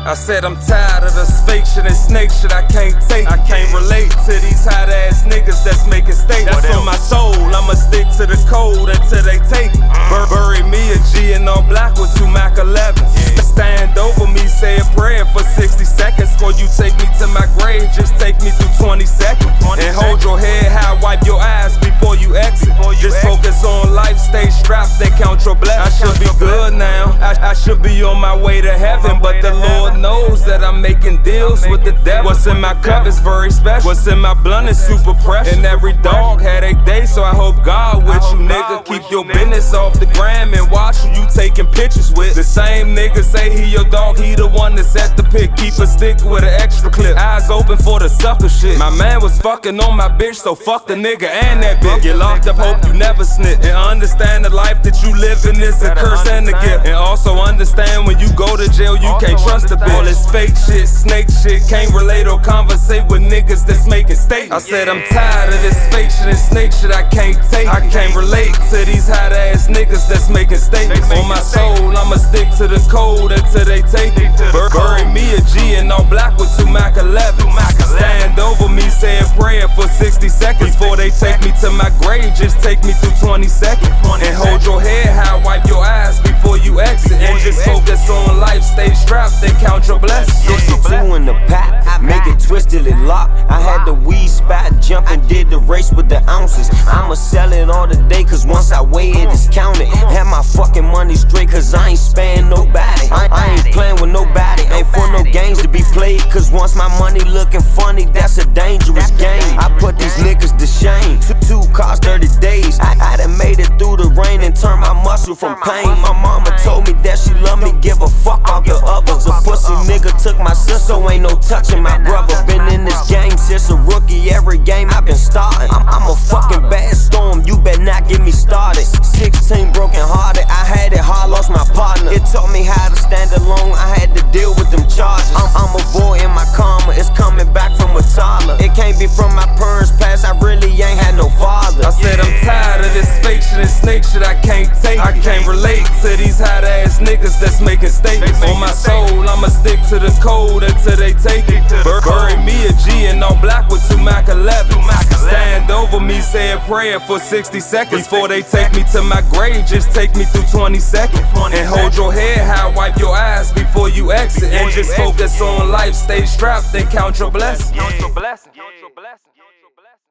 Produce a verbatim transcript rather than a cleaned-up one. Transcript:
I said I'm tired of this fake shit and snake shit I can't take. I can't relate to these hot ass niggas that's making statements. That's on my soul, I'ma stick to the code until they take it. Bur bury me a G in all black with two Mac elevens. Stand over me, say a prayer for sixty seconds. Before you take me to my grave, just take me through twenty seconds. And hold your head high, wipe your eyes before you exit. Just focus on life, stay strapped, they count your blessings. I should be good now, I, I should be on my way to heaven. But the Lord knows that I'm making deals with the devil. What's in my cup is very special. What's in my blunt is super precious. And every dog had a day, so I hope God with you, nigga. Keep your business off the gram and watch who you taking pictures with. The same nigga say he your dog, he the one that set the pick. Keep a stick with an extra clip. Eyes open for the sucker shit. My man was fucking on my bitch, so fuck the nigga and that bitch. Get locked up, hope you never snitch. And understand the life that you living is a curse and a gift. And also understand when you go to jail, you can't trust a bitch. All this fake shit, snake shit, can't relate or conversate with niggas that's making statements. I said I'm tired of this fake shit and snake shit I can't take. I can't relate to these hot ass niggas that's making statements. On my soul, I'ma stick to the code until they take it. Bur bury me a G in all black with two Mac elevens. Stand over me, say a prayer for sixty seconds. Before they take me to my grave, just take me through twenty seconds. And hold your head high, wipe your eyes before you exit. And just focus on life, stay strapped, and count your blessings. sixty-two in the pack, make it twisted and lock. I had the weed spot, jump and did the race with the ounces. I'ma sell it all today, cause once I weigh it, it's counted. Have my fucking money straight, cause I ain't sparing nobody. I, I ain't playing with nobody, ain't for no games to be played. Cause once my money looking funny, that's a dangerous game. I put these niggas to shame. Two, two cars, thirty days. I, I done made it through the rain and turned my muscle from pain. My mama told me that she love me, give a fuck about the others. A pussy nigga took my sister, so ain't no touching my brother. Been in this game since a rookie, every game I've been starting. I'm, I'm a fucking bad storm, you better not get me started. Sixteen broken hearted, I had it hard, lost my partner. It taught me how to stand alone, I had to deal with them charges. I'm, I'm avoiding my karma, it's coming back from a toddler. It can't be from my parents' past, I really ain't had no father. I said I'm tired of this fake shit and snake shit I can't take. I can't relate to these hot ass niggas that's making statements. On my soul, I'ma stick to the code until they take it. Bur bury me a G in all black with two Mac elevens. Stand over me, say a prayer for sixty seconds. Before they take me to my grave, just take me through twenty seconds. And hold your head high, wipe your eyes before you exit. And just focus on life, stay strapped, and count your blessings.